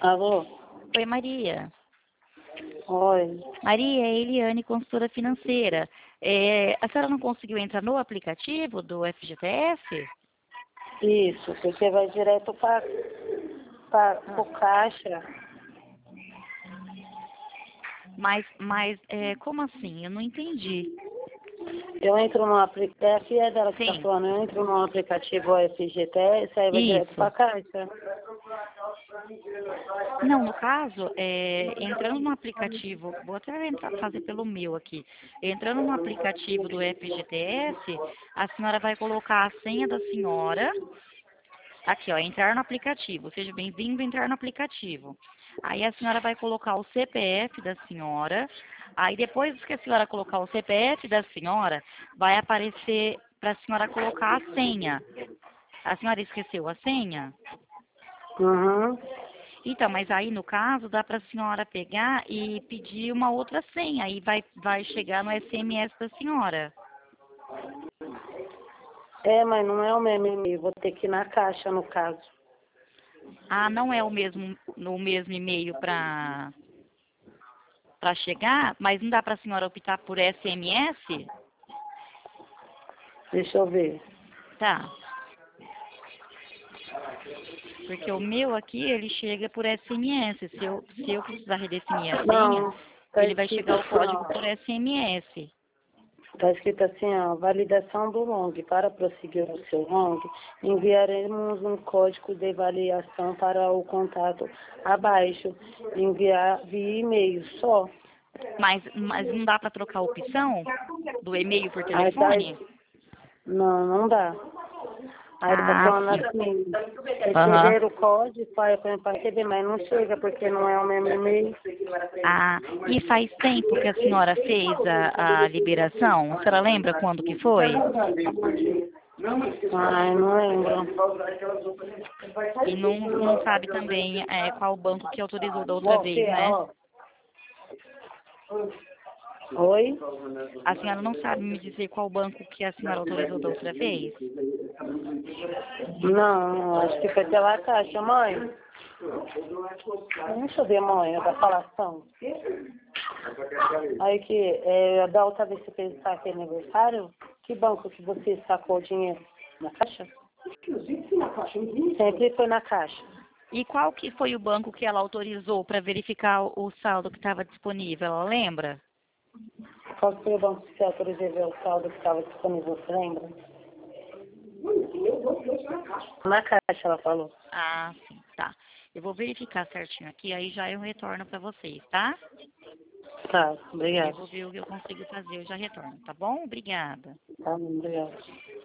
Alô? Oi, Maria. Oi. Maria, é Eliane, consultora financeira. A senhora não conseguiu entrar no aplicativo do FGTS? Isso, porque vai direto para o caixa. Mas como assim? Eu não entendi. Eu entro no aplicativo, é a filha dela que está Sim, falando, eu entro no aplicativo FGTS, aí vai direto para isso. a caixa. Não, no caso, entrando no aplicativo, vou até fazer pelo meu aqui. Entrando no aplicativo do FGTS, a senhora vai colocar a senha da senhora. Aqui, ó, entrar no aplicativo. Seja bem-vindo a entrar no aplicativo. Aí a senhora vai colocar o CPF da senhora. Aí depois que a senhora colocar o CPF da senhora, vai aparecer para a senhora colocar a senha. A senhora esqueceu a senha? Uhum. Então, mas aí no caso dá para a senhora pegar e pedir uma outra senha. Aí vai chegar no SMS da senhora. É, mas não é o mesmo e-mail, vou ter que ir na caixa, no caso. Ah, não é o mesmo e-mail para chegar, mas não dá para a senhora optar por SMS? Deixa eu ver. Tá. Porque o meu aqui, ele chega por SMS. Se eu precisar redefinir a senha, Não, tá ele vai escrito chegar o assim, código ó. por SMS. Está escrito assim, ó, validação do long. Para prosseguir o seu long, enviaremos um código de validação para o contato abaixo. Enviar via e-mail só. Mas não dá para trocar a opção do e-mail por Aí tá, telefone? não, não dá. Aí tá Ah, falando sim. assim, Aham. receber o código para receber, mas não chega porque não é o mesmo e-mail. Ah, e faz tempo que a senhora fez a liberação? A senhora lembra quando que foi? Ai, não lembro. E não sabe também qual banco que autorizou da outra Ó, vez, Fia, né? ó. Oi? A senhora não sabe me dizer qual banco que a senhora autorizou da outra vez? Não, acho que foi pela caixa, mãe. Deixa eu ver, mãe, da falação. Aí que, da outra vez que você fez saque aniversário, que banco que você sacou o dinheiro? Na caixa? Sempre foi na caixa. E qual que foi o banco que ela autorizou para verificar o saldo que estava disponível? Ela lembra? Qual que foi o banco que você autorizou ver o saldo que estava disponível, você lembra? Na caixa, ela falou. Ah, sim, tá. Eu vou verificar certinho aqui, aí já eu retorno para vocês, tá? Tá, Aí eu obrigada. vou ver o que eu consigo fazer, eu já retorno, tá bom? Obrigada. Tá, obrigada.